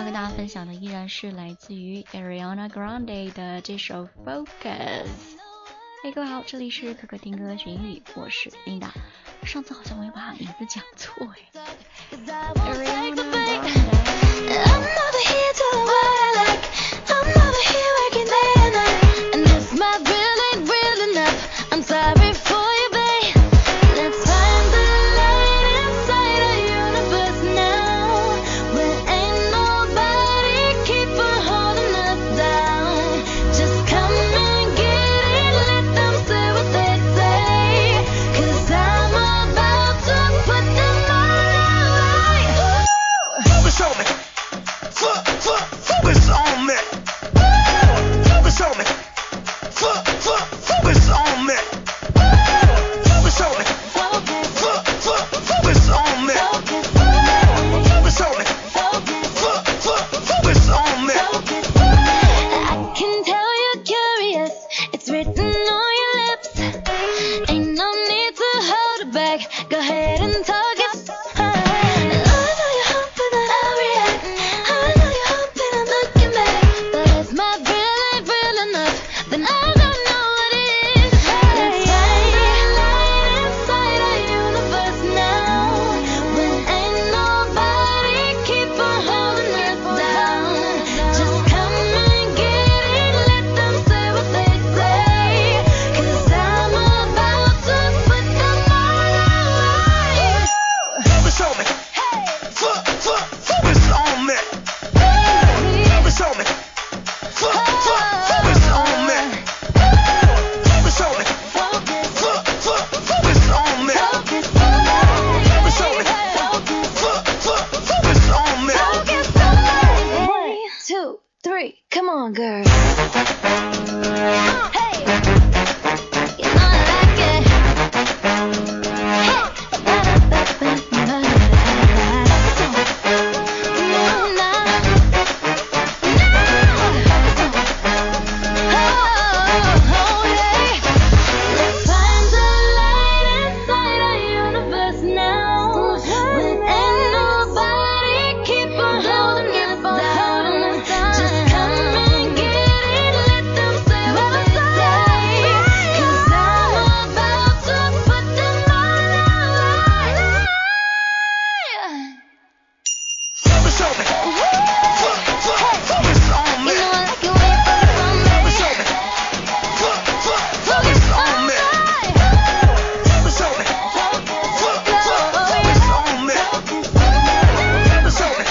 跟大家分享的依然是来自于 Ariana Grande 的这首 Focus。嘿，各位好，这里是可可听歌学英语，我是 Linda。上次好像我又把名字讲错Ariana Come on, girl. Hey, you know I like it. Let's find the light inside our universe now. When ain't nobody keep on holding us down. Just come and get it, let them say what they say. 'Cause I'm about to put them all out. Focus on me. Focus on me. You know I like it when you focus on me. Focus on me. Focus on me. Focus on me. Focus on me. Focus on me.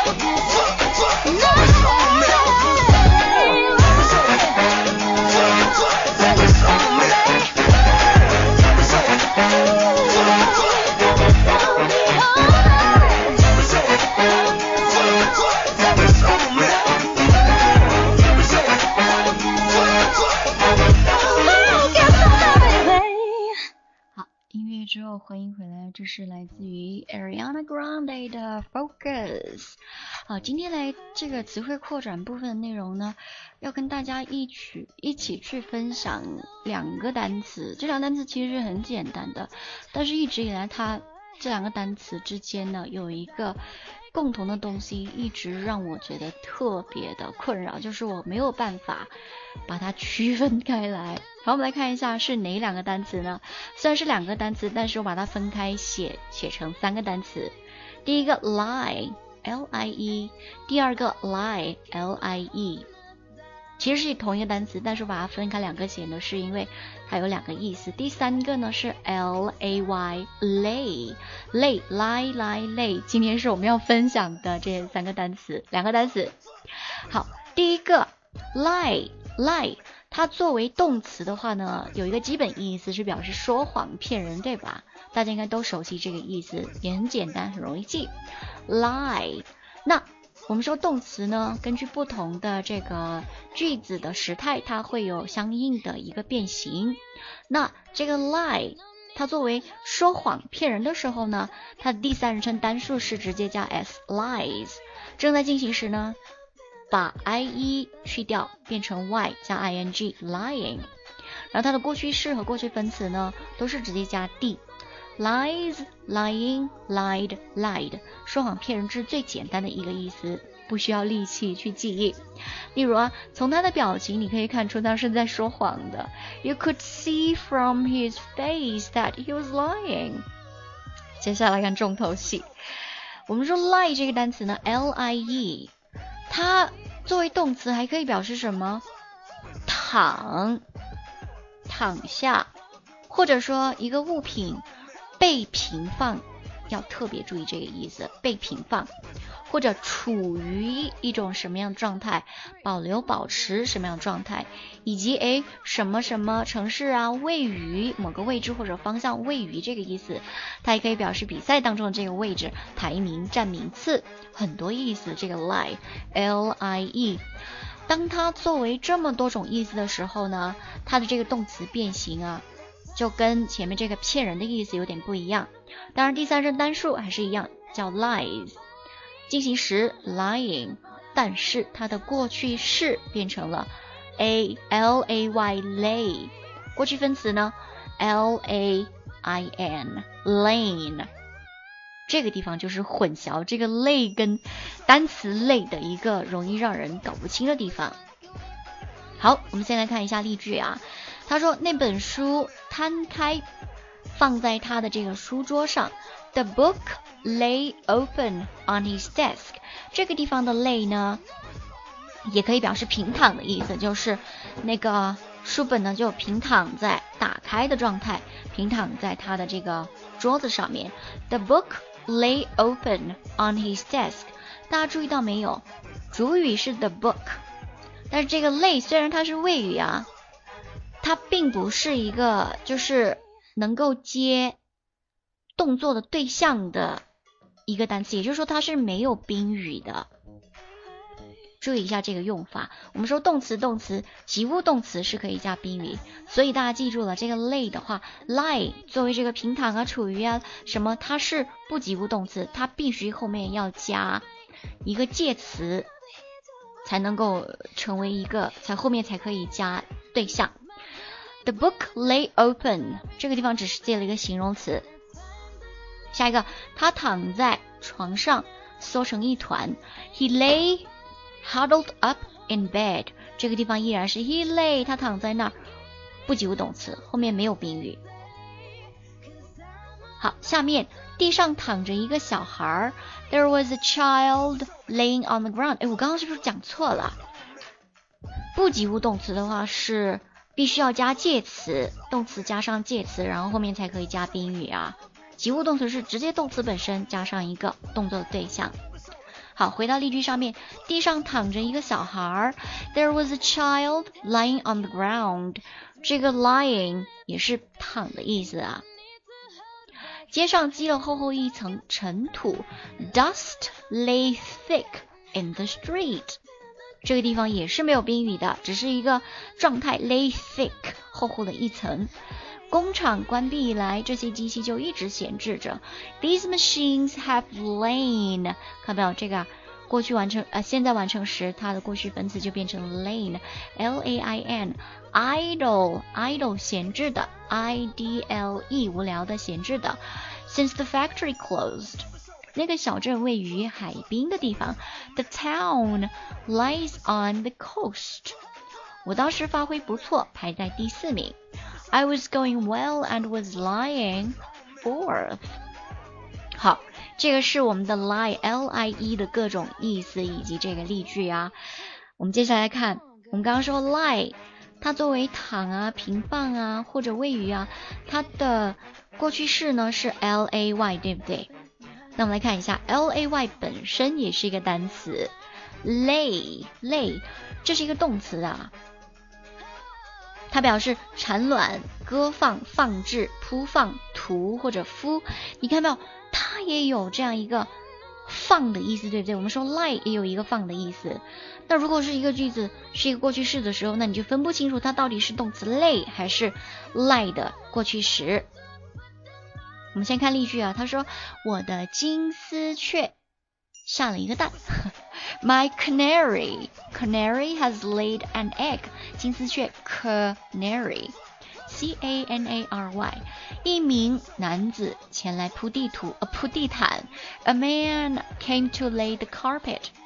好，音乐之后欢迎回来，这是来自于 Ariana Grande 的 Focus。好，今天来这个词汇扩展部分的内容呢，要跟大家一起去分享两个单词。这两个单词其实是很简单的，但是一直以来这两个单词之间呢有一个共同的东西，一直让我觉得特别的困扰，就是我没有办法把它区分开来。好，我们来看一下是哪两个单词呢？虽然是两个单词，但是我把它分开写成三个单词。第一个 lie L-I-E， 第二个 lie L-I-E， 其实是同一个单词，但是我把它分开两个写呢，是因为它有两个意思。第三个呢是 L-A-Y lay lay， 今天是我们要分享的这三个单词，两个单词。好，第一个 lie， 它作为动词的话呢，有一个基本意思是表示说谎骗人，对吧？大家应该都熟悉这个意思，也很简单，很容易记 lie。 那我们说动词呢，根据不同的这个句子的时态，它会有相应的一个变形。那这个 lie 它作为说谎骗人的时候呢，它的第三人称单数是直接加 s lies， 正在进行时呢把 ie 去掉，变成 y 加 ing lying。 然后它的过去式和过去分词呢都是直接加 d， lies lying lied lied， 说谎骗人是最简单的一个意思。 不需要力气去记忆。例如啊，从他的表情你可以看出他是在说谎的。You could see from his face that he was lying。 接下来看重头戏，我们说 lie 这个单词呢 L-I-E， 它作为动词还可以表示什么？躺下，或者说一个物品被平放，要特别注意这个意思，被平放，或者处于一种什么样的状态，保持什么样的状态，以及什么什么城市啊，位于某个位置或者方向，位于这个意思。它也可以表示比赛当中的这个位置，排名，占名次，很多意思。这个 lie L-I-E， 当它作为这么多种意思的时候呢，它的这个动词变形啊，就跟前面这个骗人的意思有点不一样。当然第三人单数还是一样，叫 lies， 进行时 lying， 但是它的过去式变成了 L-A-Y lay， 过去分词呢 L-A-I-N lane。 这个地方就是混淆这个 lay 跟单词类的一个容易让人搞不清的地方。好，我们先来看一下例句啊。他说那本书摊开放在他的这个书桌上， The book lay open on his desk。 这个地方的 lay 呢也可以表示平躺的意思，就是那个书本呢就平躺在打开的状态，平躺在他的这个桌子上面。 The book lay open on his desk。 大家注意到没有，主语是 the book， 但是这个 lay 虽然它是谓语啊，它并不是一个就是能够接动作的对象的一个单词，也就是说它是没有宾语的。注意一下这个用法，我们说动词及物动词是可以加宾语，所以大家记住了，这个 lay 的话 lie 作为这个平躺啊，处于啊什么，它是不及物动词，它必须后面要加一个介词才能够成为一个，才后面才可以加对象。 The book lay open， 这个地方只是借了一个形容词。下一个，他躺在床上缩成一团， He lay huddled up in bed， 这个地方依然是 he lay， 他躺在那儿，不及物动词，后面没有宾语。好，下面地上躺着一个小孩， There was a child laying on the ground。 我刚刚是不是讲错了？不及物动词的话是必须要加介词，动词加上介词，然后后面才可以加宾语啊。及物动词是直接动词本身加上一个动作的对象。好，回到例句上面，地上躺着一个小孩， There was a child lying on the ground。 这个 lying 也是躺的意思啊。街上积了厚厚一层尘土， Dust lay thick in the street。 这个地方也是没有宾语的，只是一个状态 lay thick， 厚厚的一层。工厂关闭以来，这些机器就一直闲置着。 These machines have lain， 看到没有，这个过去完成现在完成时，它的过去分词就变成 lain L-A-I-N。 idle 闲置的 I-D-L-E 无聊的闲置的。 Since the factory closed， 那个小镇位于海滨的地方。 The town lies on the coast， 我当时发挥不错，排在第4名。I was going well and was lying fourth。 好，这个是我们的 lie L-I-E 的各种意思以及这个例句啊。我们接下来看，我们刚刚说 lie 它作为躺啊、平放啊或者谓语啊，它的过去式呢是 L-A-Y， 对不对？那我们来看一下 L-A-Y 本身也是一个单词。 lay 这是一个动词啊，它表示产卵、搁放、放置、铺放、涂或者敷。你看到没有，它也有这样一个放的意思，对不对？我们说 lie 也有一个放的意思。那如果是一个句子是一个过去式的时候，那你就分不清楚它到底是动词 lay 还是 lie 的过去时。我们先看例句啊，他说我的金丝雀下了一个蛋My canary has laid an egg。 金丝雀 canary C-A-N-A-R-Y。 一名男子前来铺地毯 A man came to lay the carpet。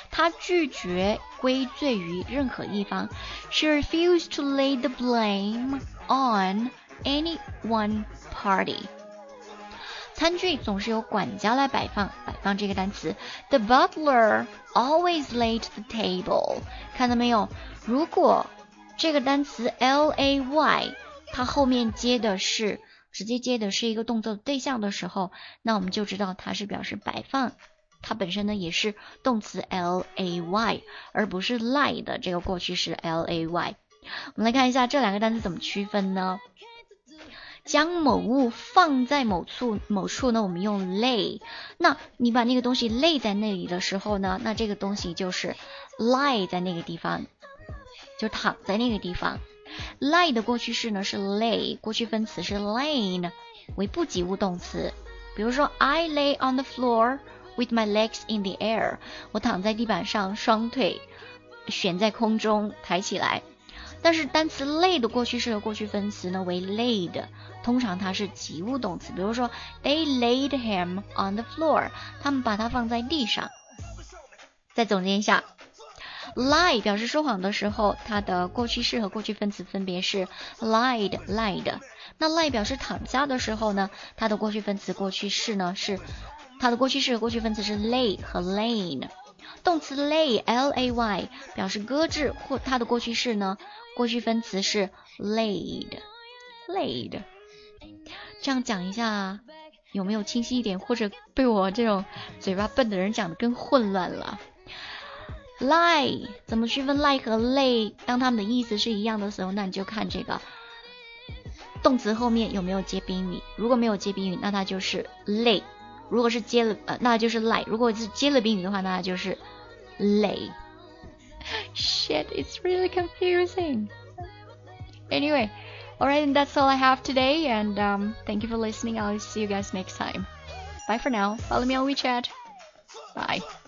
她拒绝归罪于任何一方。She refused to lay the blame on any one party。餐具总是由管家来摆放这个单词 The butler always laid the table。 看到没有，如果这个单词 lay 它后面直接接的是一个动作对象的时候，那我们就知道它是表示摆放，它本身呢也是动词 lay 而不是 lie 的这个过去式 lay。 我们来看一下这两个单词怎么区分呢？将某物放在某处呢，我们用 lay。 那你把那个东西 lay 在那里的时候呢，那这个东西就是 lie 在那个地方，就躺在那个地方。 lie 的过去式呢是 lay， 过去分词是 lain， 为不及物动词。比如说 I lay on the floor with my legs in the air， 我躺在地板上，双腿悬在空中抬起来。但是单词 lay 的过去式和过去分词呢为 laid， 通常它是及物动词。比如说 They laid him on the floor， 他们把它放在地上。再总结一下， lie 表示说谎的时候，它的过去式和过去分词分别是 lied。 那 lie 表示躺下的时候呢，它的过去分词和过去式和过去分词是 lay 和 lain。动词 lay lay 表示搁置，或它的过去式呢，过去分词是 laid。 这样讲一下有没有清晰一点，或者被我这种嘴巴笨的人讲得更混乱了？ lie 怎么区分 lie 和 lay？ 当它们的意思是一样的时候，那你就看这个动词后面有没有接宾语。如果没有接宾语，那它就是 lay。如果是接了那就是 lie。如果是接了宾语的话，那它就是 lay。 Shit, it's really confusing. Anyway, alright, and that's all I have today, and thank you for listening. I'll see you guys next time. Bye for now. Follow me on WeChat. Bye.